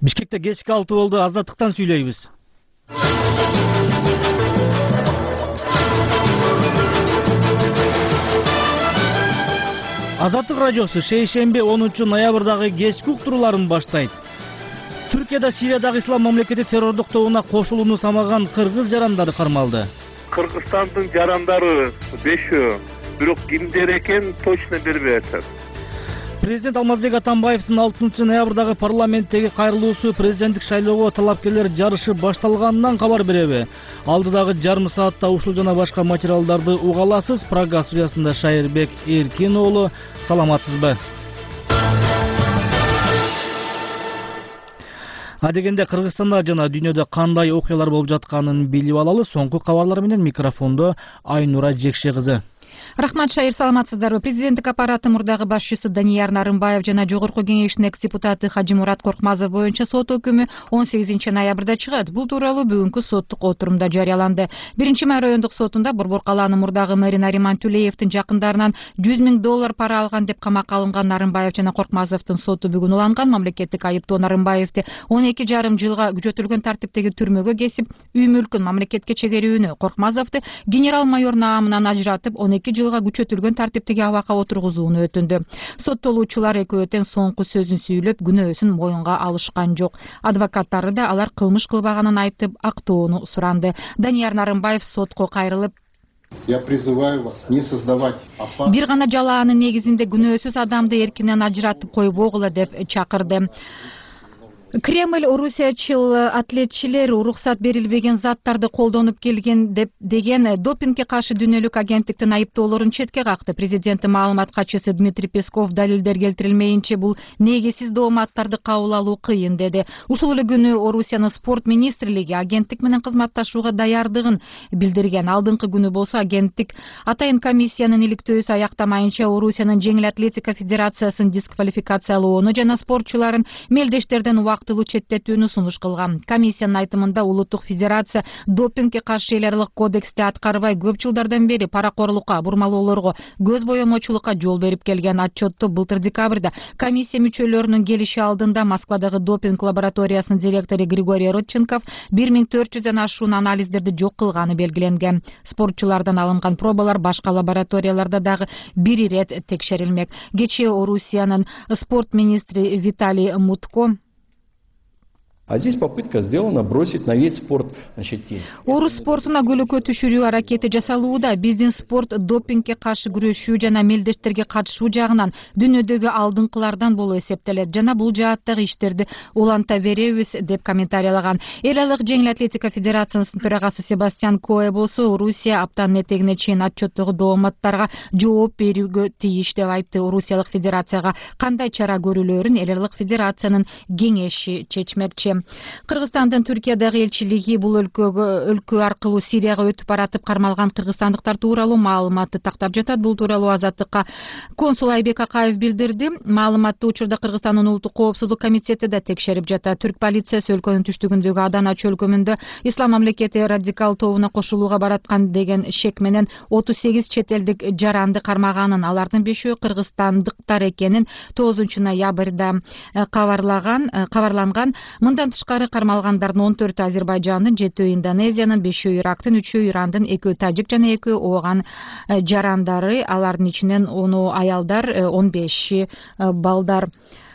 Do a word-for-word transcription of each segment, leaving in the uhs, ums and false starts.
Бишкекте кечки алты болду. Азаттыктан сүйлөйбүз. Азаттык радиосу шейшемби онунчу ноябрдагы кечки уктурууларын баштайт. Түркияда Сириядагы ислам мамлекети террордук тобуна кошулууну самаган кыргыз жарандары кармалды. Кыргызстандын жарандары бешөө, бирок кимдер экен точно бербей атат. Президент Алмазбек Атамбаевдин алтынчы ноябрдагы парламенттеги кайрылуусу президенттик шайлоого талапкерлер жарышы башталганынан кабар береби? Алдыдагы жарым саатта ушул жана башка материалдарды уга аласыз. Прага студиясында Шайырбек Эркин уулу. Саламатсызбы? Адегенде Кыргызстанда жана дүйнөдө кандай окуялар болуп жатканын билип алалы. Соңку кабарлар менен микрофондо Айнура Жекше кызы. Рахмат, Шайыр, саламатсыздарбы? Президенттик аппараты мурдагы башчысы Данияр Нарымбаев жана Жогорку кеңештин экс-депутаты Хажимурат Коркмазов боюнча сот өкүмү он сегизинчи ноябрда чыгат. Бул тууралуу бүгүнкү соттук отурумда жарыяланды. Биринчи май райондук сотунда Борбор калаанын мурдагы мэри Нариман Тулеевдин жакындарынан жүз миң доллар пара алган деп камакка алынган Нарымбаев жана Коркмазовдун соту бүгүн уланган. Мамлекеттик айыптоо Нарымбаевди он эки жарым жылга күчөтүлгөн тартиптеги түрмөгө кесип, үй мүлкүн мамлекетке чегерүүнү, Коркмазовду генерал майор наамынан ажыратып он эки жылга күчөтүлгөн тартиптеги абакка отургузууну өтүндү. Соттолуучулар экөө тең соңку сөзүн сүйлөп, күнөөсүн моюнга алышкан жок. Адвокаттары да алар кылмыш кылбаганын айтып, актоону суранды. Данияр Нарымбаев сотко кайрылып, Я призываю вас не создавать опасность. Бир гана жалаанын негизинде күнөөсүз адамды эркинен ажыратып койбогула деп чакырды. Кремль орусиячыл атлетчилер уруксат берилбеген заттарды колдонуп келген деп деген допингге каршы дүйнөлүк агенттиктин айыптоолорун четке какты. Президенттин маалымат катчысы Дмитрий Песков далилдер келтирилмейинче бул негизсиз дооматтарды кабыл алуу кыйын деди. Ушул эле күнү Орусиянын спорт министрлиги агенттик менен кызматташууга даярдыгын билдирген. Алдыңкы күнү болсо агенттик атайын комиссиянын иликтөөсү аяктамайынча Орусиянын жеңил атлетика федерациясын дисквалификациялоону жана спортчуларын мелдештерден убактылуу четтетүүнү сунуш кылган. Комиссиянын айтымында улуттук федерация допингге каршы эл аралык кодексти аткарбай көп жылдардан бери паракорлукка, бурмалоолорго, көз боемочулукка жол берип келген. Отчетту былтыр декабрда комиссия мүчөлөрүнүн келиши алдында Москвадагы допинг лабораториясынын директору Григорий Родченков бир миң төрт жүздөн ашуун анализдерди жок кылганы белгиленген. Спортчулардан алынган пробалар башка лабораторияларда дагы бир ирет текшерилмек. Кечээ Орусиянын спорт министри Виталий Мутко А здесь попытка сделана бросить на весь спорт, значит, Орус спортуна көлөкө түшүрүү аракети жасалууда. Биздин спорт допингге каршы күрөшүү жана мелдештерге катышуу жагынан дүйнөдөгү алдыңкылардан болуп эсептелет жана бул жааттагы иштерди уланта беребиз деп комментарийлаган. Эл аралык жеңил атлетика федерациясынын төрагасы Себастьян Кое болсо, Орусия аптанын этегине чейин отчеттогу дооматтарга жооп берүүгө тийиш деп айтты. Орусиялык федерацияга кандай чара көрүлөрүн эл аралык федерациянын кеңеши чечмекчи. Кыргызстандын Түркиядагы элчилиги бул өлкөгө өлкө аркылуу Сирияга өтүп баратып кармалган кыргызстандыктар тууралуу маалыматты тактап жатат. Бул тууралуу Азаттыкка консул Айбек Акаев билдирди. Маалыматты учурда Кыргызстандын улуттук коопсуздук комитети да текшерип жатат. Түрк полициясы өлкөнүн түштүгүндөгү Адана чөлкөмүндө ислам мамлекети радикал тобуна кошулууга бараткан деген шек менен отуз сегиз чет элдик жаранды кармаганын, алардын бешөө кыргызстандыктар экенин тогузунчу ноябрда кабарлаган кабарланган. Мындан тышкары кармалгандардын он төртү Азербайжандын, жетөө Индонезиянын, бешөө Ирактын, үчөө Ирандын, экөө Тажик жана экөө Ооган жарандары, алардын ичинен ону аялдар, он беши балдар.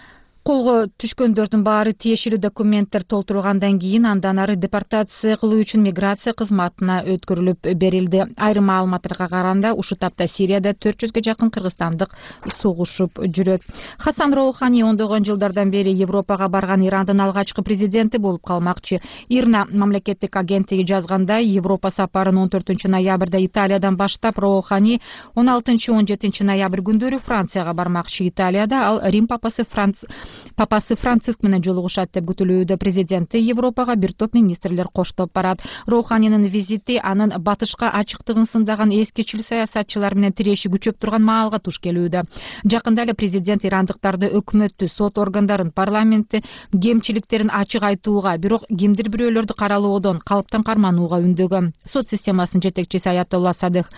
Колго түшкөндөрдүн баары тиешелүү документтер толтурулгандан кийин андан ары депортация кылуу үчүн миграция кызматына өткөрүлүп берилди. Айрым маалыматтарга караганда ушул тапта Сирияда төрт жүзгө жакын кыргызстандык согушуп жүрөт. Хасан Роухани ондогон жылдардан бери Европага барган Ирандын алгачкы президенти болуп калмакчы. Ирна мамлекеттик агенттиги жазгандай, Европа сапарын он төртүнчү ноябрда Италиядан баштап, Роухани он алтынчы он жетинчи ноябрь күндөрү Францияга бармакчы. Италияда ал Рим папасы Франц Папасы Франциск менен жолугушат деп күтүлүүдө. Президенти Европага бир топ министрлер коштоп барат. Роуханинин визити анын батышка ачыктыгын сындаган эскичил саясатчылар менен тиреши күчөп турган маалга туш келүүдө. Жакында эле президент ирандыктарды өкмөттү, сот органдарын, парламентти кемчиликтерин ачык айтууга, бирок кимдир бирөөлөрдү каралоодон, калыптан карманууга үндөгөн. Сот системасынын жетекчиси Аятолла Садых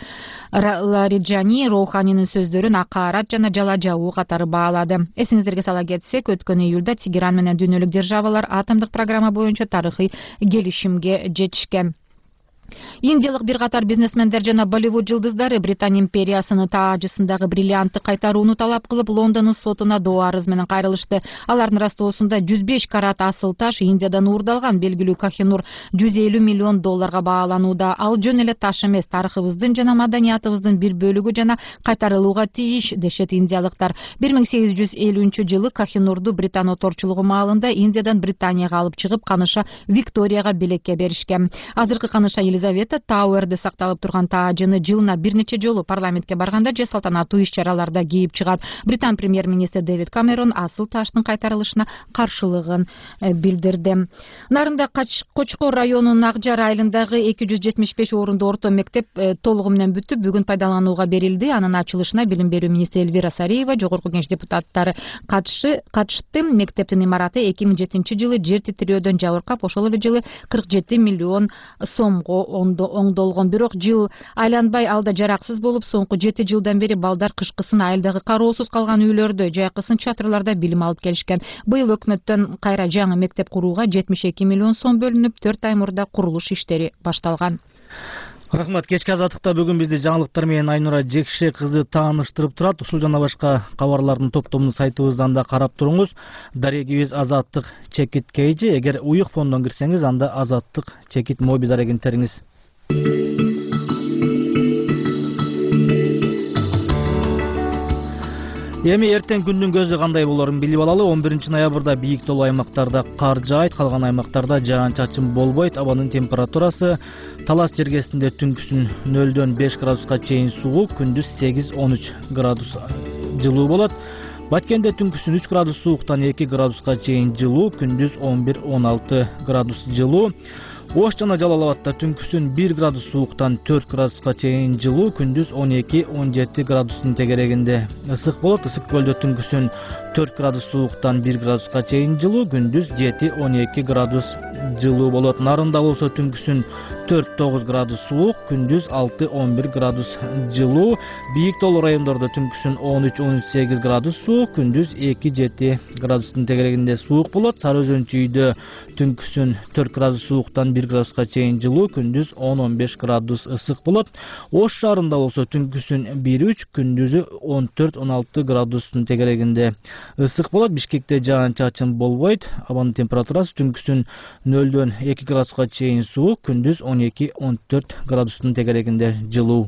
Лариджани Роуханинин сөздөрүн акаарат жана жала жабуу катары баалады. Эсиңиздерге сала кетсек, өткөн июлда Тегеран менен дүйнөлүк державалар атомдук программа боюнча тарыхый келишимге жетишкен. Индиялык бир катар бизнесмендер жана Болливуд жылдыздары Британия империясынын таажысындагы бриллиантты кайтарууну талап кылып Лондондун сотуна доо арыз менен кайрылышты. Алардын ырастоосунда жүз беш карат асыл таш Индиядан уурдалган белгилүү Кахинур жүз элүү миллион долларга бааланууда. Ал жөн эле таш эмес, тарыхыбыздын жана маданиятыбыздын бир бөлүгү жана кайтарылууга тийиш, дешет индиялыктар. бир миң сегиз жүз элүүнчү жылы Кахинурду Британ оторчулугу маалында Индиядан Британияга алып чыгып, каныша Викторияга белекке беришкен. Азыркы каныша Елизавета Тауэрде сакталып турган таажыны жылына бир нече жолу парламентке барганда же салтанаттуу иш-чараларда кийип чыгат. Британ премьер-министри Дэвид Камерон асыл таштын кайтарылышына каршылыгын билдирди. Нарында Кочкор районунун Акжар айылындагы эки жүз жетимиш беш орунду орто мектеп толугу менен бүтүп, бүгүн пайдаланууга берилди. Анын ачылышына билим берүү министри Эльвира Сариева, жогорку кеңеш депутаттары катышты. Мектептин имараты эки миң жетинчи жылы жер титирөөдөн жабыркап, ошол эле жылы кырк жети миллион сомго оңдолгон. Бирок жыл айланбай алда жараксыз болуп, соңку жети жылдан бери балдар кышкысын айылдагы кароосуз калган үйлөрдө, жайкысын чатырларда билим алып келишкен. Быйыл өкмөттөн кайра жаңы мектеп курууга жетимиш эки миллион сом бөлүнүп, төрт ай мурда курулуш иштери башталган. Рахмат. Кечки азаттыкта бүгүн бизди жаңылыктар менен Айнура Жекше кызы тааныштырып турат. Ушул жана башка кабарлардын топтомун сайтыбыздан да карап туруңуз. Дарегибиз Азаттык Чекит Кейжи. Эгер уюк фондон кирсеңиз, анда Азаттык Чекит моби дарегин териңиз. Эми эртең күндүн көзү кандай болорун билип алалы. он биринчи ноябрда бийик тоолуу аймактарда кар жаайт, калган аймактарда жаан-чачын болбойт. Абанын температурасы Талас жергесинде түнкүсүн нөлдөн беш градуска чейин суук, күндүз сегиз он үч градус жылуу болот. Баткенде түнкүсүн үч градус сууктан эки градуска чейин жылуу, күндүз он бир он алты градус жылуу. Ош жана Жалал Абадта түнкүсүн бир градус сууктан төрт градуска чейин жылуу, күндүз он эки он жети градустун тегерегинде ысык болот. Ысык көлдө түнкүсүн төрт градус сууктан бир градуска чейин жылуу, күндүз жети он эки градус жылуу болот. Нарында болсо түнкүсүн төрт тогуз градус суук, күндүз алты он бир градус жылуу. Бийик тоолуу райондордо түнкүсүн он үч он сегиз градус суук, күндүз эки жети градустун тегерегинде суук болот. Сары Өзөн чүйдө түнкүсүн төрт градус сууктан бир градуска чейин жылуу, күндүз он он беш градус ысык болот. Ош шаарында болсо түнкүсүн бир үч, күндүзү он төрт он алты градустун тегерегинде ысык болот. Бишкекте жаан-чачын болбойт. Абанын температурасы түнкүсүн нөлдөн эки градуска чейин суук, күндүз он эки он төрт градустун тегерегинде жылуу.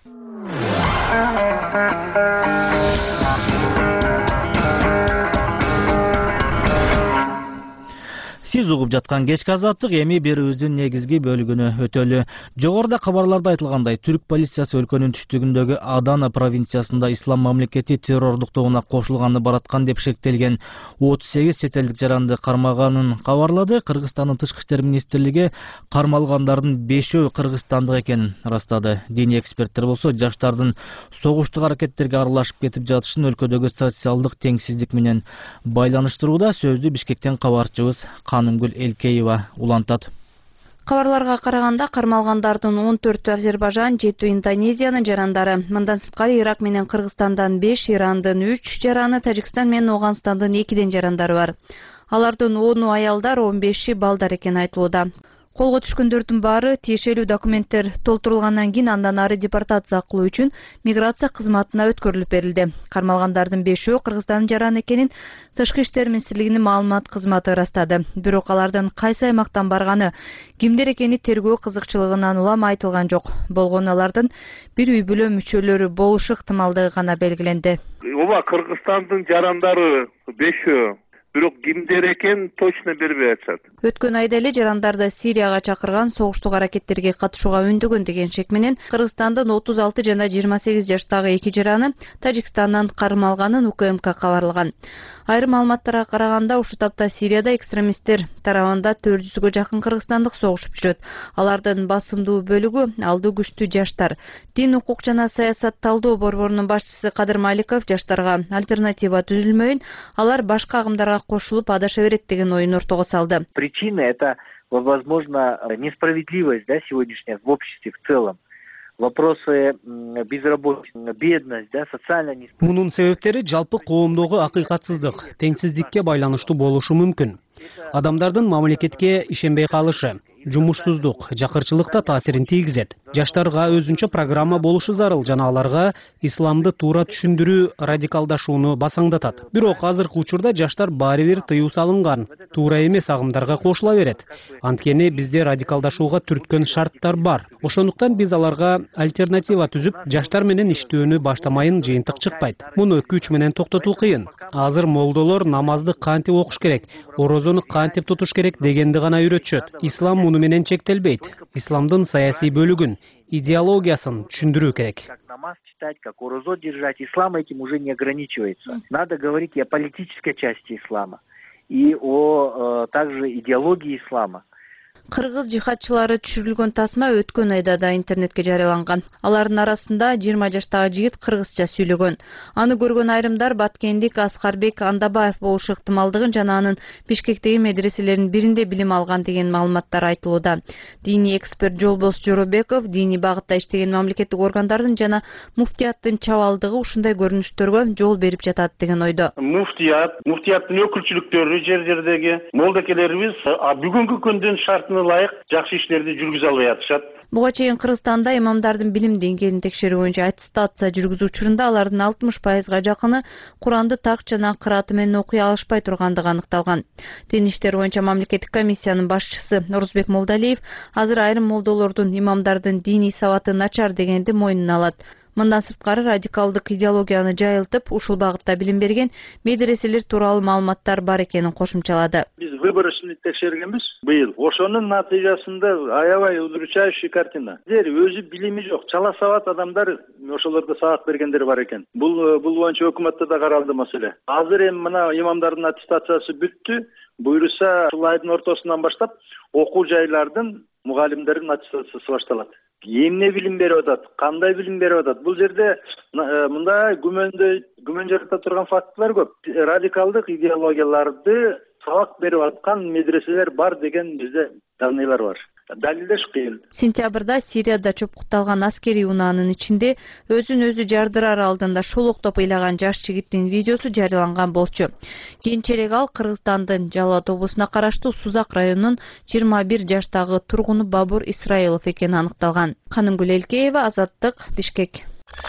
Сиз угуп жаткан кечки азаттык эми берүүбүздүн негизги бөлүгүнө өтөлү. Жогоруда кабарларда айтылгандай, түрк полициясы өлкөнүн түштүгүндөгү Адана провинциясында ислам мамлекети террордук тобуна кошулганы бараткан деп шектелген отуз сегиз чет элдик жаранды кармаганын кабарлады. Кыргызстандын тышкы иштер министрлиги кармалгандардын бешөө кыргызстандык экенин ырастады. Диний эксперттер болсо жаштардын согуштук аракеттерге аралашып кетип жатышын өлкөдөгү социалдык теңсиздик менен байланыштырууда. Сөздү Бишкектен кабарчыбыз Канымгүл Элкеева улантат. Кабарларга караганда, кармалгандардын он төртү Азербайжан, жети Индонезиянын жарандары. Мындан сырткары Ирак менен Кыргызстандан беш, Ирандын үч жараны, Тажикстан менен Оганстандын экиден жарандары бар. Алардын ону аялдар, он беши балдар экени айтылууда. Колго түшкөндөрдүн баары тиешелүү документтер толтурулгандан кийин андан ары депортация кылуу үчүн миграция кызматына өткөрүлүп берилди. Кармалгандардын бешөө Кыргызстандын жараны экенин Тышкы иштер министрлигинин маалымат кызматы ырастады. Бирок алардын кайсы аймактан барганы, кимдер экени тергөө кызыкчылыгынан улам айтылган жок. Болгону алардын бир үй бүлө мүчөлөрү болушу ыктымалдыгы гана белгиленди. Ооба, Кыргызстандын жарандары бешөө. Бирок кимдер экен точно бербей атышат. Өткөн айда эле жарандарды Сирияга чакырган согуштук аракеттерге катышууга үндөгөн деген шек менен Кыргызстандын отуз алты жана жыйырма сегиз жаштагы эки жараны Тажикстандан кармалганын УКМК кабарлаган. Айрым маалыматтарга караганда, ушул тапта Сирияда экстремисттер тарабында төрт жүзгө жакын кыргызстандык согушуп жүрөт. Алардын басымдуу бөлүгү алдуу күчтүү жаштар. Дин, укук жана саясат талдоо борборунун башчысы Кадыр Маликов жаштарга альтернатива түзүлмөйүн, алар башка агымдарга кошулуп адаша берет деген оюн ортого салды. Причина — это, возможно, несправедливость, да, сегодняшняя в обществе в целом. вопросы безработицы, бедность, да, социальная несправедливость. Мунун себептери жалпы коомдогу акыйкатсыздык, теңсиздикке байланыштуу болушу мүмкүн. Адамдардын мамлекетке ишенбей калышы, жумушсуздук, жакырчылык да таасирин тийгизет. Жаштарга өзүнчө программа болушу зарыл жана аларга исламды туура түшүндүрүү радикалдашууну басаңдатат. Бирок азыркы учурда жаштар баары бир тыюу салынган, туура эмес агымдарга кошула берет. Анткени бизде радикалдашууга түрткөн шарттар бар. Ошондуктан биз аларга альтернатива түзүп, жаштар менен иштөөнү баштамайын жыйынтык чыкпайт. Муну күч менен токтотуу кыйын. Азыр молдолор намазды кантип окуш керек, орозону кантип тутуш керек дегенди гана үйрөтүшөт. Ислам муну менен чектелбейт. Исламдын саясий бөлүгүн, идеологиясын түшүндүрүү керек. Как намаз читать, как орозо держать. Ислам этим уже не ограничивается. Надо говорить и о политической части ислама, и о э, также идеологии ислама. Кыргыз жихадчылары түшүрүлгөн тасма өткөн айда да интернетке жарыяланган. Алардын арасында жыйырма жаштагы жигит кыргызча сүйлөгөн. Аны көргөн айрымдар Баткендик Аскарбек Андабаев болушу ыктымалдыгын жана анын Бишкектеги медреселердин биринде билим алган деген маалыматтар айтылууда. Диний эксперт Жолбос Жоробеков диний багытта иштеген мамлекеттик органдардын жана муфтияттын чабалдыгы ушундай көрүнүштөргө жол берип жатат деген ойдо. Муфтият, муфтияттын өкүлчүлүктөрү жер жердеги молдекелерибиз бүгүнкү күндүн шартына ылайык жакшы иштерди жүргүзө албай атышат. Буга чейин Кыргызстанда имамдардын билим деңгээлин текшерүү боюнча аттестация жүргүзүү учурунда алардын алтымыш пайызга жакыны Куранды так жана кырааты менен окуй алышпай тургандыгы аныкталган. Дин иштери боюнча мамлекеттик комиссиянын башчысы Нурузбек Молдалиев азыр айрым молдолордун имамдардын диний сабаты начар дегенди мойнуна алат. Мындан сырткары радикалдык идеологияны жайылтып, ушул багытта билим берген медреселер тууралуу маалыматтар бар экенин кошумчалады. Биз выборочный текшергенбиз быйыл. Ошонун натыйжасында аябай удручающий картина. Дер өзү билими жок, чала сабат адамдар ошолорго сабак бергендер бар экен. Бул бул боюнча өкмөттө да каралды маселе. Азыр эми мына имамдардын аттестациясы бүттү. Буюрса ушул айдын ортосунан баштап окуу жайлардын мугалимдердин аттестациясы башталат. Эмне билим берип атат, кандай билим берип атат? Бул жерде мындай күмөндө күмөн жарата турган фактылар көп. Радикалдык идеологияларды сабак берип аткан медреселер бар деген бизде данныйлар бар. Далилдеш кыйын. Сентябрда Сирияда чөпкуталган аскерий унаанын ичинде өзүн өзү жардырар алдында шолоктоп ыйлаган жаш жигиттин видеосу жарыяланган болчу. Кийинчерээк ал Кыргызстандын Жалал облусуна караштуу Сузак районунун жыйырма бир жаштагы тургуну Бабур Исраилов экени аныкталган. Канымгүл Элкеева, Азаттык, Бишкек.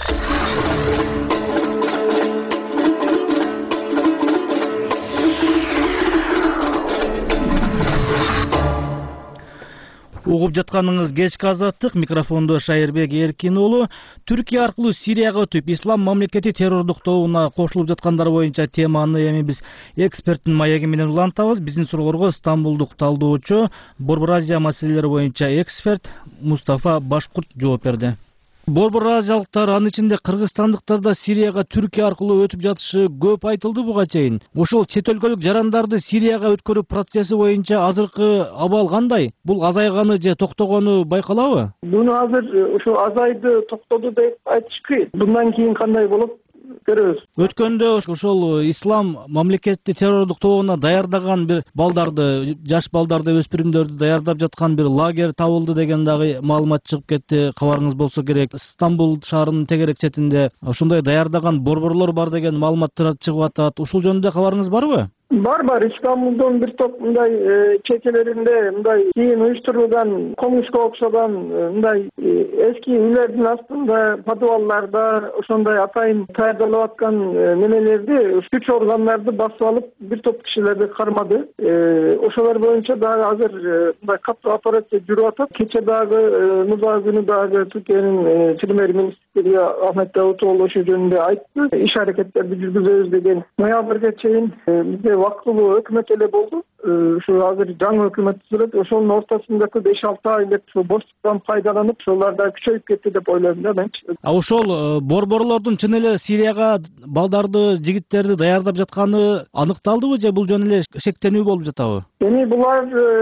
Угуп жатканыңыз кечки Азаттык, микрофондо Шайырбек Эркин уулу. Түркия аркылуу Сирияга өтүп, ислам мамлекети террордук тобуна кошулуп жаткандар боюнча теманы эми биз эксперттин маеги менен улантабыз. Биздин суроолорго Стамбулдук талдоочу, Борбор Азия маселелери боюнча эксперт Мустафа Башкурт жооп берди. Борбор азиялыктар, анын ичинде кыргызстандыктар да Сирияга Түркия аркылуу өтүп жатышы көп айтылды буга чейин. Ошол чет өлкөлүк жарандарды Сирияга өткөрүү процесси боюнча азыркы абал кандай? Бул азайганы же токтогону байкалабы? Буну азыр ошо азайды, токтоду деп айтыш кыйын. Bundan кийин кандай болот? Көрөбүз. Өткөндө ошол ислам мамлекети террордук тобуна даярдаган бир балдарды, жаш балдарды, өспүрүмдөрдү даярдап жаткан бир лагерь табылды деген дагы маалымат чыгып кетти. Кабарыңыз болсо керек. Стамбул шаарынын тегерек четинде ошондой даярдаган борборлор бар деген маалыматтар чыгып атат. Ушул жөнүндө кабарыңыз барбы? Бар бар. İstanbul'dan bir top мындай çetelerinde мындай кийин уюштурулган коммунистке окшогон мындай эски үйлөрдүн астында, подвалларда ошондой атайын даярдалып аткан немелерди, күч органдарды басып алып, бир топ кишилерди кармады. Ошолор боюнча дагы азыр мындай катуу операция жүрүп атат. Кече дагы муза күнү дагы Түркиянын премьер-министри Ахмет Давутоğlu ошол жөнүндө айтты. Иш аракеттерди жүргүзөбүз деген. Ноябрга чейин вакытлуу өкмөт эле болду. Ошо азыр жаңы өкмөт түзүлөт. Ошонун ортосундагы беш алты ай элек боштуктан пайдаланып, ошолар да күчөйүп кетти деп ойлойм да мен. А ошол борборлордун чын эле Сирияга балдарды, жигиттерди даярдап жатканы аныкталдыбы же бул жөн эле шектенүү болуп жатабы? Эми булар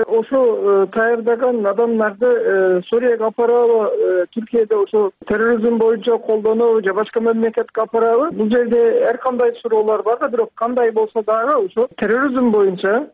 ошо даярдаган адамдарды Сурияга апарабы, Түркияда ошо терроризм боюнча колдонобу же башка мамлекетке апарабы? Бул жерде ар кандай суроолор бар да, бирок кандай болсо дагы ошо терроризм боюнча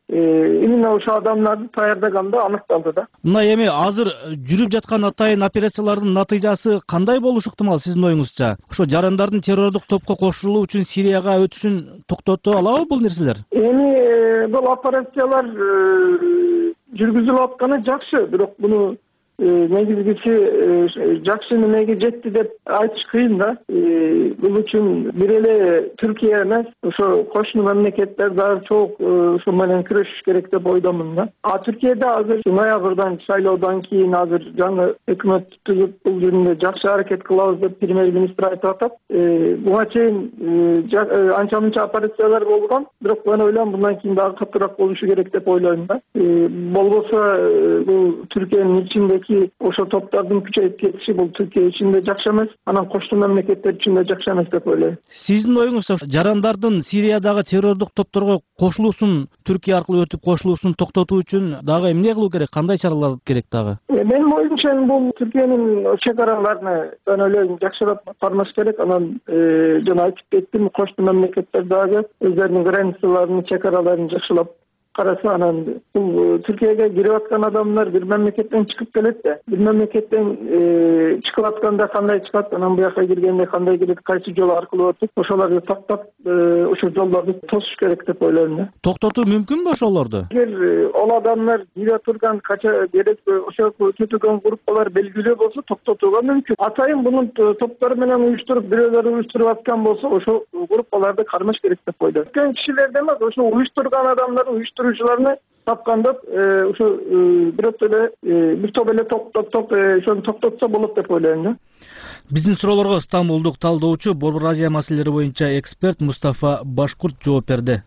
именно ошо адамдарды даярдаганда аныкталды да. Мына эми азыр жүрүп жаткан атайын операциялардын натыйжасы кандай болушу ыктымал сиздин оюңузча? Ошо жарандардын террордук топко кошулуу үчүн Сирияга өтүшүн токтото алабы бул нерселер? Эми бул операциялар жүргүзүлүп атканы жакшы, бирок муну негизгиси жакшы немеге жетти деп айтыш кыйын да. Бул үчүн бир эле Түркия эмес, ошо кошуна мамлекеттер дагы чоң ошо менен күрөшүш керек деп ойдомун да. А Түркияда азыр ноябрдан шайлоодон кийин азыр жаңы өкмөт түзүп бул жөнүндө жакшы аракет кылабыз деп премьер-министр айтып атат. Буга чейин анча мынча операциялар болгон, бирок мен ойлойм мындан кийин дагы катуураак болушу керек деп ойлойм да. Болбосо бул Түркиянын ичиндеги ошо топтардын күчөйүп кетиши бул Түркия ичинде жакшы эмес, анан коштуу мамлекеттер ичинде жакшы эмес деп ойлойм. Сиздин оюңузча жарандардын Сириядагы террордук топторго кошулуусун, Түркия аркылуу өтүп кошулуусун токтотуу үчүн дагы эмне кылуу керек, кандай чаралар керек дагы? Менин оюмча бул Түркиянын чек араларына мен ойлойм жакшыраак кармаш керек. Анан жана айтып кеттим, коштуу мамлекеттер дагы өздөрүнүн границаларын, чек араларын жакшылап караса, анан бул Түркияга кирип аткан адамдар бир мамлекеттен чыгып келет да. Бир мамлекеттен чыгып атканда кандай чыгат, анан буяка киргенде кандай кирет, кайсы жол аркылуу өтүп, ошолорду токтоп, ошо жолдорду тосуш керек деп ойлойм да. Токтотуу мүмкүнбү ошолорду? Эгер ол адамдар кире турган кача керек ошо түтүгөн группалар белгилүү болсо токтотууга мүмкүн. Атайын мунун топтор менен уюштуруп, бирөөлөр уюштуруп аткан болсо, ошо группаларды кармаш керек деп ойлойм. Көн кишилерде эмес, ошо уюштурган адамдар уюштуруучуларны тапканда ошо бирок эле бир топ эле токтоп, ошону токтотсо болот деп ойлойм да. Биздин суроолорго Стамбулдук талдоочу, Борбор Азия маселелери боюнча эксперт Мустафа Башкурт жооп берди.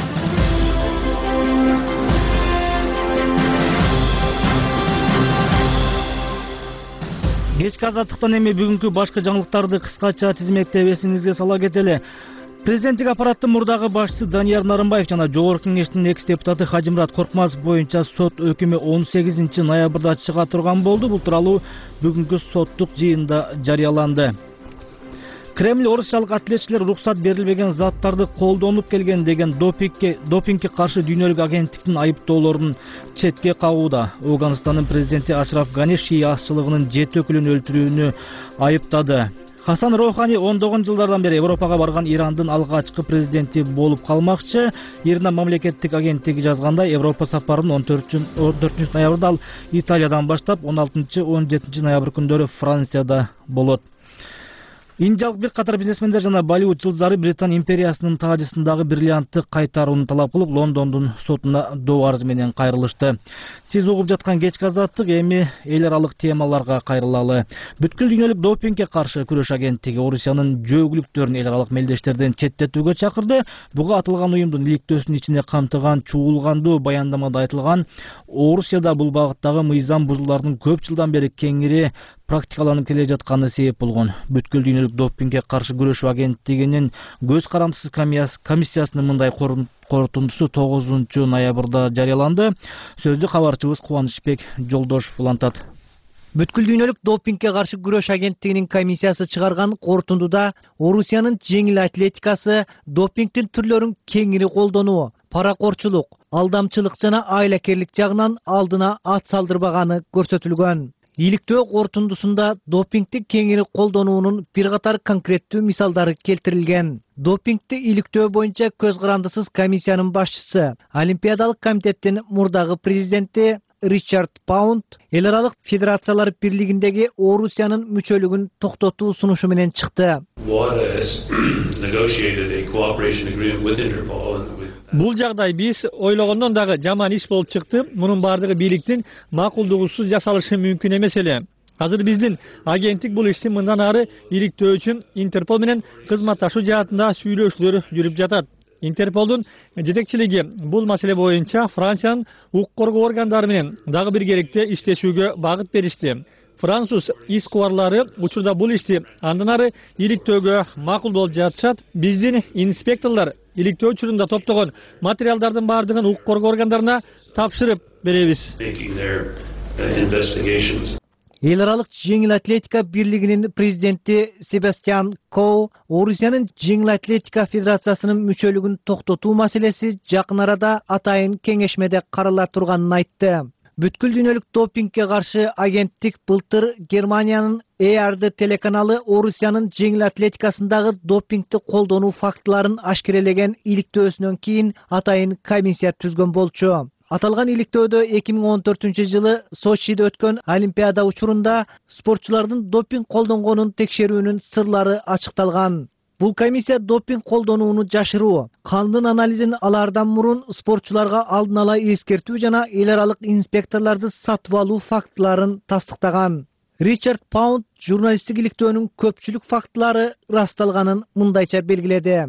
Кечки азаттыктан эми бүгүнкү башкы жаңылыктарды кыскача тизмектеп эсиңизге сала кетели. Президенттик аппараттын мурдагы башчысы Данияр Нарымбаев жана Жогорку Кеңештин экс депутаты Хажимурат Коркмазов боюнча сот өкүмү он сегизинчи ноябрда чыга турган болду. Бул тууралуу бүгүнкү соттук жыйында жарыяланды. Кремль орусиялык атлетчилер уруксат берилбеген заттарды колдонуп келген деген допингге допингге каршы дүйнөлүк агенттиктин айыптоолорун четке кагууда. Ауганстандын президенти Ашраф Гани шии азчылыгынын жети өкүлүн өлтүрүүнү айыптады. Хасан Роухани ондогон жылдардан бери Европага барган Ирандын алгачкы президенти болуп калмакчы. Ирна мамлекеттик агенттиги жазгандай, Европа сапарын он төртүнчү ноябрда ал Италиядан баштап он алтынчы он жетинчи ноябрь күндөрү Францияда болот. Индиялык бир катар бизнесмендер жана Болливуд жылдары Британ империясынын тажысындагы бриллиантты кайтарууну талап кылып Лондондун сотуна доо арыз менен кайрылышты. Сиз угуп жаткан кечки азаттык эми эл аралык темаларга кайрылалы. Бүткүл дүйнөлүк допингге каршы күрөш агенттиги Орусиянын жөөгүлүктөрүн эл аралык мелдештерден четтетүүгө чакырды. Буга атылган уюмдун иликтөөсүн ичине камтыган чуулгандуу баяндамада айтылган, Орусияда бул багыттагы мыйзам бузуулардын көп жылдан бери кеңири практикаланып келе жатканы себеп болгон. Бүткүл дүйнөлүк допингге каршы күрөшүү агенттигинин көз карандысыз комиссиясынын мындай корутундусу тогузунчу ноябрда жарыяланды. Сөздү кабарчыбыз Кубанычбек Жолдошев улантат. Бүткүл дүйнөлүк допингге каршы күрөш агенттигинин комиссиясы чыгарган корутундуда Орусиянын жеңил атлетикасы допингдин түрлөрүн кеңири колдонуу, паракорчулук, алдамчылык жана айлакерлик жагынан алдына ат салдырбаганы көрсөтүлгөн. Иликтөө корутундусунда допингди кеңири колдонуунун бир катар конкреттүү мисалдары келтирилген. Допингди иликтөө боюнча көз карандысыз комиссиянын башчысы, Олимпиадалык комитеттин мурдагы президенти Ричард Паунд эл аралык федерациялар бирлигиндеги Орусиянын мүчөлүгүн токтотуу сунушу менен чыкты. Бул жагдай биз ойлогондон дагы жаман иш болуп чыкты. Мунун бардыгы бийликтин макулдугусуз жасалышы мүмкүн эмес эле. Азыр биздин агенттик бул ишти мындан ары иликтөө үчүн Интерпол менен кызматташуу жаатында сүйлөшүүлөр жүрүп жатат. Интерполдун жетекчилиги бул маселе боюнча Франциянын укук коргоо органдары менен дагы бир керекте иштешүүгө багыт беришти. Француз ис кубарлары учурда бул ишти андан ары иликтөөгө макул болуп жатышат. Биздин инспекторлор иликтөө учурунда топтогон материалдардын бардыгын укук коргоо органдарына тапшырып беребиз. Эл аралык жеңил атлетика бирлигинин президенти Себастьян Коу Орусиянын жеңил атлетика федерациясынын мүчөлүгүн токтотуу маселеси жакын арада атайын кеңешмеде карала турганын айтты. Бүткүл дүйнөлүк допингге каршы агенттик былтыр Германиянын Э Р Д телеканалы Орусиянын жеңил атлетикасындагы допингди колдонуу фактыларын ашкерелеген иликтөөсүнөн кийин атайын комиссия түзгөн болчу. Аталган иликтөөдө эки миң он төртүнчү жылы Сочиде өткөн Олимпиада учурунда спортчулардын допинг колдонгонун текшерүүнүн сырлары ачыкталган. Бул комиссия допинг колдонууну жашыруу, кандын анализин алардан мурун спортчуларга алдын ала эскертүү жана эл аралык инспекторлорду сатып алуу фактыларын тастыктаган. Ричард Паунд журналисттик иликтөөнүн көпчүлүк фактылары ырасталганын мындайча белгиледи.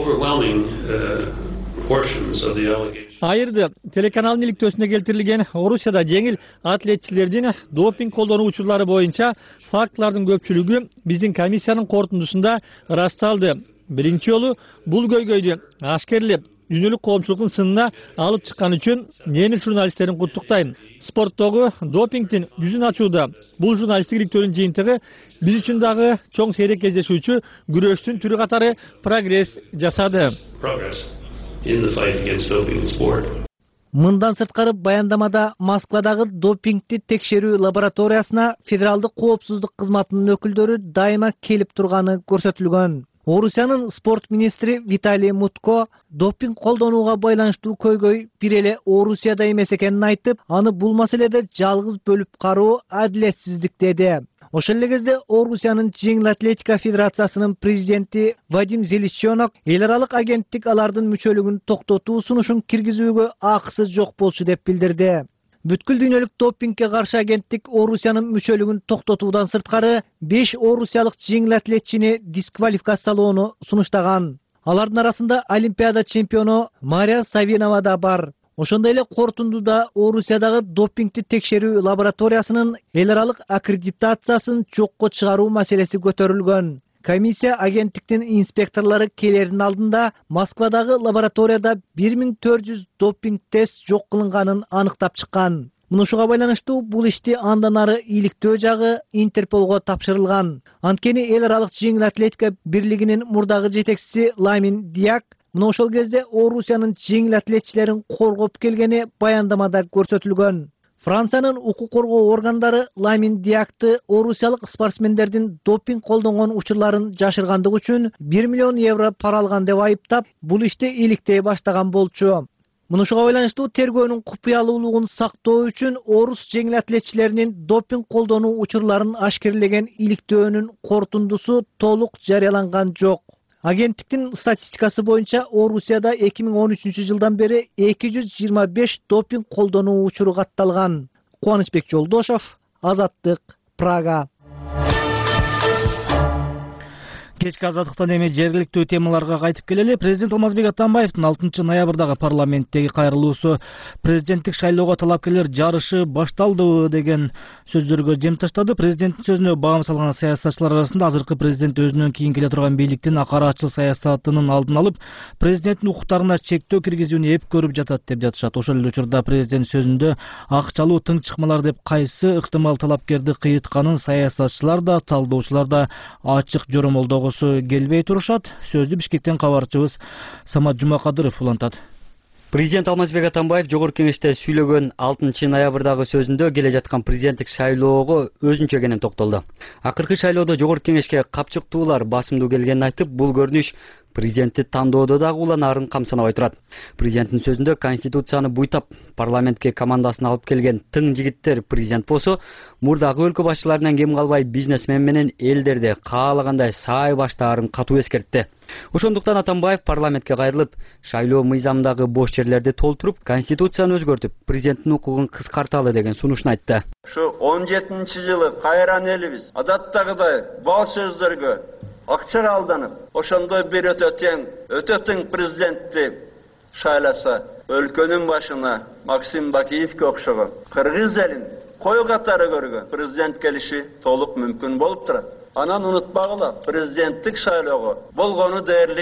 Айырды телеканалдын иликтөөсүнө келтирилген Орусияда жеңил атлетчилердин допинг колдонуу учурлары боюнча фактылардын көпчүлүгү биздин комиссиянын корутундусунда ырасталды. Биринчи жолу бул көйгөйдү ашкерлеп дүйнөлүк коомчулуктун сынына алып чыккан үчүн немис журналисттерин куттуктайм. Спорттогу допингдин жүзүн ачууда бул журналисттик иликтөөнүн жыйынтыгы биз үчүн дагы чоң сейрек кездешүүчү күрөштүн түрү катары прогресс жасады. Мындан сырткары баяндамада Москвадагы допингди текшерүү лабораториясына федералдык коопсуздук кызматынын өкүлдөрү дайыма келип турганы көрсөтүлгөн. Орусиянын спорт министри Виталий Мутко допинг колдонууга байланыштуу көйгөй бир эле Орусияда эмес экенин айтып, аны бул маселеде жалгыз бөлүп кароо адилетсиздик деди. Ошол эле кезде Орусиянын жеңил атлетика федерациясынын президенти Вадим Зелищенок эл аралык агенттик алардын мүчөлүгүн токтотуу сунушун киргизүүгө акысы жок болчу деп билдирди. Бүткүл дүйнөлүк допингге каршы агенттик Орусиянын мүчөлүгүн токтотуудан сырткары беш орусиялык жеңил атлетчини дисквалификациялоону сунуштаган. Алардын арасында Олимпиада чемпиону Мария Савинова да бар. Ошондой эле корутундуда Орусиядагы допингди текшерүү лабораториясынын эл аралык аккредитациясын жокко чыгаруу маселеси көтөрүлгөн. Комиссия агенттиктин инспекторлору келердин алдында Москвадагы лабораторияда бир миң төрт жүз допинг тест жок кылынганын аныктап чыккан. Мунушуга байланыштуу бул ишти андан ары иликтөө жагы Интерполго тапшырылган. Анткени эл аралык жеңил атлетика бирлигинин мурдагы жетекчиси Ламин Диак мына ошол кезде Орусиянын жеңил атлетчилерин коргоп келгени баяндамада көрсөтүлгөн. Франциянын укук коргоо органдары Ламин Диакты орусиялык спортсмендердин допинг колдонгон учурларын жашыргандык үчүн бир миллион евро пара алган деп айыптап, бул ишти иликтей баштаган болчу. Мунушуга байланыштуу тергөөнүн купуялуулугун сактоо үчүн орус жеңил атлетчилеринин допинг колдонуу учурларын ашкерлеген иликтөөнүн корутундусу толук жарыяланган жок. Агенттиктин статистикасы боюнча Орусияда эки миң он үчүнчү жылдан бери эки жүз жыйырма беш допинг колдонуу учуру катталган. Кубанычбек Жолдошов, Азаттык, Прага. Кечки азаттыктан эми жергиликтүү темаларга кайтып келели. Президент Алмазбек Атамбаевдин алтынчы ноябрдагы парламенттеги кайрылуусу президенттик шайлоого талапкерлер жарышы башталды деген сөздөргө жем таштады. Президенттин сөзүнө баам салган саясатчылар арасында азыркы президент өзүнөн кийин келе турган бийликтин акарачыл саясатынын алдын алып, президенттин укуктарына чектөө киргизүүнү эп көрүп жатат деп жатышат. Ошол эле учурда президент сөзүндө акчалуу тың чыкмалар деп кайсы ыктымал талапкерди кыйытканын саясатчылар да, талдоочулар да ачык жоромолдогусу келбей турушат. Сөздү Бишкектен кабарчыбыз Самат Жумакадыров улантат. Президент Алмазбек Атамбаев жогорку кеңеште сүйлөгөн алтынчы ноябрдагы сөзүндө келе жаткан президенттик шайлоого өзүнчө кенен токтолду. Акыркы шайлоодо жогорку кеңешке капчыктуулар басымдуу келгенин айтып, бул көрүнүш президентти тандоодо дагы уланаарын камсанабай турат. Президенттин сөзүндө конституцияны буйтап, парламентке командасын алып келген тың жигиттер президент болсо, мурдагы өлкө башчыларынан кем калбай бизнесмен менен элдерди каалагандай сай баштаарын катуу эскертти. Ошондуктан Атамбаев парламентке кайрылып, шайлоо мыйзамдагы бош жерлерди толтуруп, конституцияны өзгөртүп, президенттин укугун кыскарталы деген сунушун айтты. Ушу он жетинчи жылы кайран элибиз адаттагыдай бал сөздөргө акчага алданып, ошондой бир өтө тең, өтө тең президентти шайласа, өлкөнүн башына Максим Бакиевке окшогон кыргыз элин кой катары көргөн президент келиши толук мүмкүн болуп турат. Анан унутпагыла, президенттик шайлоого болгону дээрлик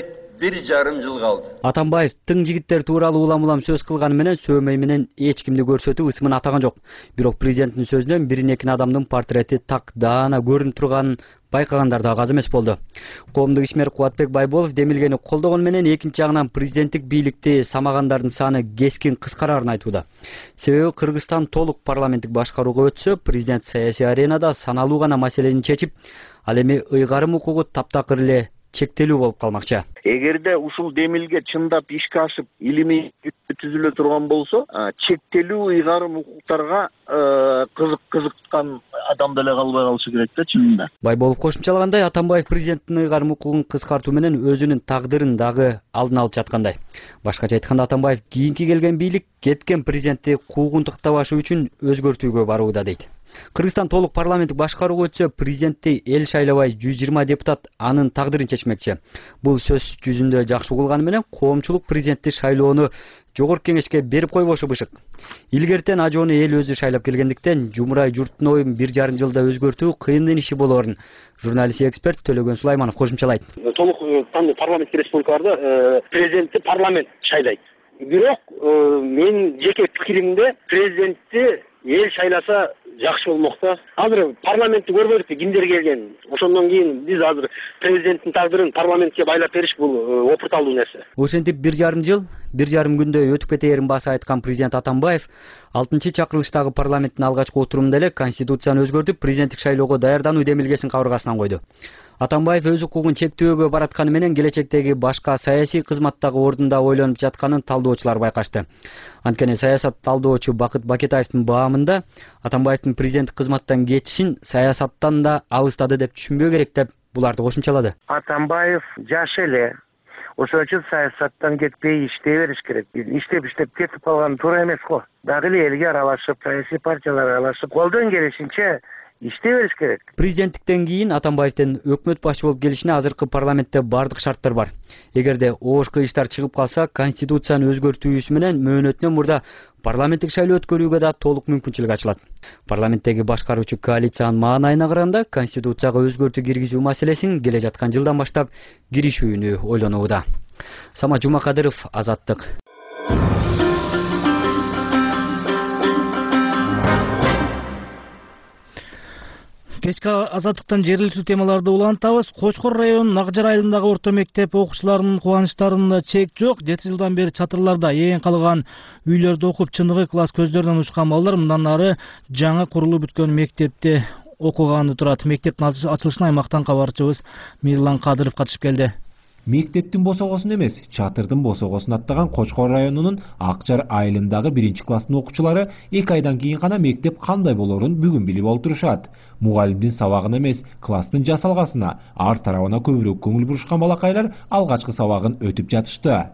bir жарым жыл kaldı. Атамбаев тың жигиттер тууралуу улам-улам сөз кылганы менен сөөмөй менен эч кимди көрсөтүп ысымын атаган жок. Бирок президенттин сөзүнөн бир экин адамдын портрети так даана көрүнүп турганын байкагандар дагы аз эмес болду. Коомдук ишмер Кубатбек Байболов демилгени колдогон менен экинчи жагынан президенттик бийликти самагандардын саны кескин кыскарарын айтууда. Себеби Кыргызстан толук парламенттик башкарууга өтсө, президент саясий аренада саналуу гана маселени чечип, ал эми ыйгарым укугу таптакыр эле чектелүү болуп калмакчы. Эгерде ушул демилге чындап ишке ашып, илимий түзүлө турган болсо, чектелүү ыйгарым укуктарга кызык кызыккан адам деле калбай калышы керек да чынында. Байболов кошумчалагандай, Атамбаев президенттин ыйгарым укугун кыскартуу менен өзүнүн тагдырын дагы алдын алып жаткандай. Башкача айтканда, Атамбаев кийинки келген бийлик кеткен президентти куугунтуктабашы үчүн өзгөртүүгө барууда дейт. Кыргызстан толук парламенттик башкарууга өтсө, президентти эл шайлабай жүз жыйырма депутат анын тагдырын чечмекчи. Бул сөз жүзүндө жакшы угулганы менен коомчулук президентти шайлоону жогорку кеңешке берип койбошу бышык. Илгертен ажоону эл өзү шайлап келгендиктен, жумурай журттун оюн бир жарым жылда өзгөртүү кыйындын иши болоорун журналист эксперт Төлөгөн Сулайманов кошумчалайт. Толук парламенттик республикаларда президентти парламент шайлайт. Бирок менин жеке пикиримде президентти эл шайласа жакшы болмок да. Азыр парламентти көрбөдүк, кимдер келген. Ошондон кийин биз азыр президенттин тагдырын парламентке байлап бериш бул опурталдуу нерсе. Ошентип бир жарым жыл, бир жарым күндө өтүп кетээрин баса айткан президент Атамбаев алтынчы чакырылыштагы парламенттин алгачкы отурумунда эле конституцияны өзгөртүп, президенттик шайлоого даярдануу демилгесин кабыргасынан койду. Атамбаев өз укугун чектөөгө баратканы менен келечектеги башка саясий кызматтагы ордунда ойлонуп жатканын талдоочулар байкашты. Анткени саясат талдоочу Бакыт Бакетаевдин баамында Атамбаевдин президенттик кызматтан кетишин саясаттан да алыстады деп түшүнбөө керек деп буларды кошумчалады. Атамбаев жаш эле, ошон үчүн саясаттан кетпей иштей бериш керек. Иштеп иштеп кетип калган туура эмес го. Дагы эле элге аралашып, саясий партияларга аралашып, колдон келишинче иштей бериш керек. Президенттиктен кийин Атамбаевдин өкмөт башы болуп келишине азыркы парламентте бардык шарттар бар. Эгерде оош кыйыштар чыгып калса, конституцияны өзгөртүүсү менен мөөнөтүнөн мурда парламенттик шайлоо өткөрүүгө да толук мүмкүнчүлүк ачылат. Парламенттеги башкаруучу коалициянын маанайына караганда, конституцияга өзгөртүү киргизүү маселесин келе жаткан жылдан баштап киришүүнү ойлонууда. Самат Жумакадыров, Азаттык. Кечки Азаттыктан жергиликтүү темаларды улантабыз. Кочкор районунун Акжар айылындагы орто мектеп окуучуларынын кубанычтарында чек жок. жети жылдан бери чатырларда ээн калган үйлөрдө окуп, чыныгы класс көздөрүнөн учкан балдар мындан ары жаңы курулуп бүткөн мектепте окуганы турат. Мектептин ачылышына аймактан кабарчыбыз Мирлан Кадыров катышып келди. Мектептин босогосун эмес, чатырдын босогосун аттаган Кочкор районунун Акжар айылындагы биринчи класстын окуучулары эки айдан кийин гана мектеп кандай болоорун бүгүн билип олтурушат. Мугалимдин сабагына эмес, класстын жасалгасына, ар тарабына көбүрөөк көңүл бурушкан балакайлар алгачкы сабагын өтүп жатышты.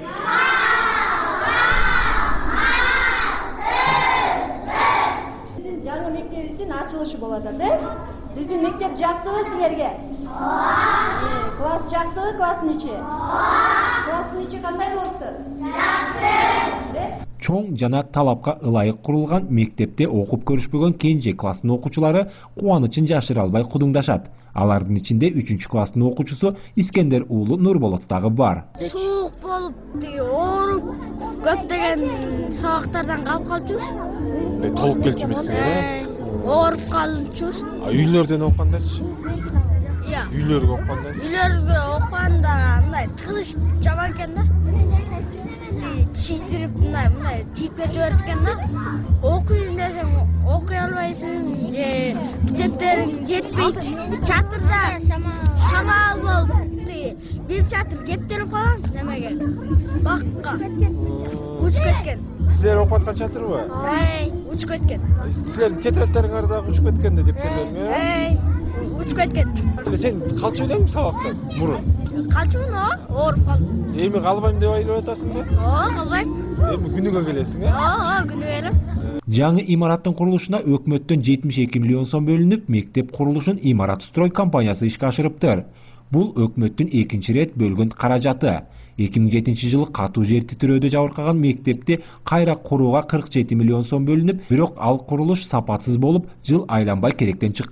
Биздин жаңы мектебибиздин ачылышы болот да. Биздин мектеп жактыбы силерге? Класс жактыбы, класстын ичи? Класстын ичи кандай болуптур? Жакшы. Чоң жана талапка ылайык курулган мектепте окуп көрүшпөгөн кенже класстын окуучулары кубанычын жашыра албай кудуңдашат. Алардын ичинде үчүнчү класстын окуучусу Искендер уулу Нурболот дагы бар. Суук болуп, ооруп, көптөгөн сабактардан калып калчубуз. Толук келчү эмессиңер, э? Ооруп калчубуз. А үйлөрдөн окугандарчы? Иә. Үйлөргө окугандар? Үйлөргө окуганда мындай тылыш жаман экен да. Читирип мындай мындай тип кетип берген да. Окуйм десең окуй албайсың, же китептериң жетпейт. Чатырда шамал болуп, бир чатыр кептелип калган немеге. Бакка. Учуп кеткен. Силер окуп аткан чатырбы? Эй, учуп кеткен. Силердин тетрадьтарыңар дагы учуп кеткен да дептердериң, э? Эй, учуп кеткен. Сен калчу элең сабактан мурун? Калчумун, ооруп калдым. Эми калбайм деп айрылып атасың да? Оо, калбайм. Эми күнүгө келесиң, э? Оо, күнүгө келем. Жаңы имараттын курулушуна өкмөттөн жетимиш эки миллион сом бөлүнүп, мектеп курулушун Имарат строй компаниясы ишке ашырыптыр. Бул өкмөттүн экинчи рет бөлгөн каражаты. эки миң жетинчи жылы катуу жер титирөөдө жабыркаган мектепти кайра курууга кырк жети миллион сом бөлүнүп, бирок ал курулуш сапатсыз болуп, жыл айланбай керектен чыккан.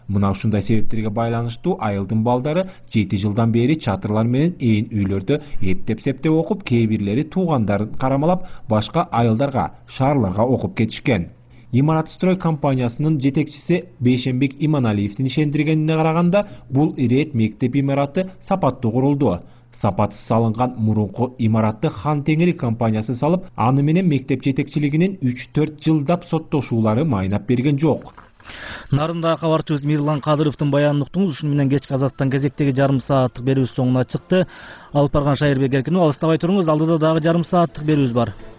Мына ушундай себептерге байланыштуу айылдын балдары жети жылдан бери чатырлар менен ээн үйлөрдө эптеп-септеп окуп, кээ бирлери туугандарын карамалап, башка айылдарга, шаарларга окуп кетишкен. Имаратстрой компаниясынын жетекчиси Бейшенбек Иманалиевдин ишендиргенине караганда, бул ирет мектеп имараты сапаттуу курулду. Сапатсыз салынган мурунку имаратты Хан Теңири компаниясы салып, аны менен мектеп жетекчилигинин үч төрт жылдап соттошуулары майнап берген жок. Нарында кабарчыбыз Мирлан Кадыровдун баянын уктуңуз. Ушуну менен кечки Казактан кезектеги жарым сааттык берүүбүз соңуна чыкты. Алып барган Шайырбек Эркинов, алыстабай туруңуз, алдыда дагы жарым сааттык берүүбүз бар.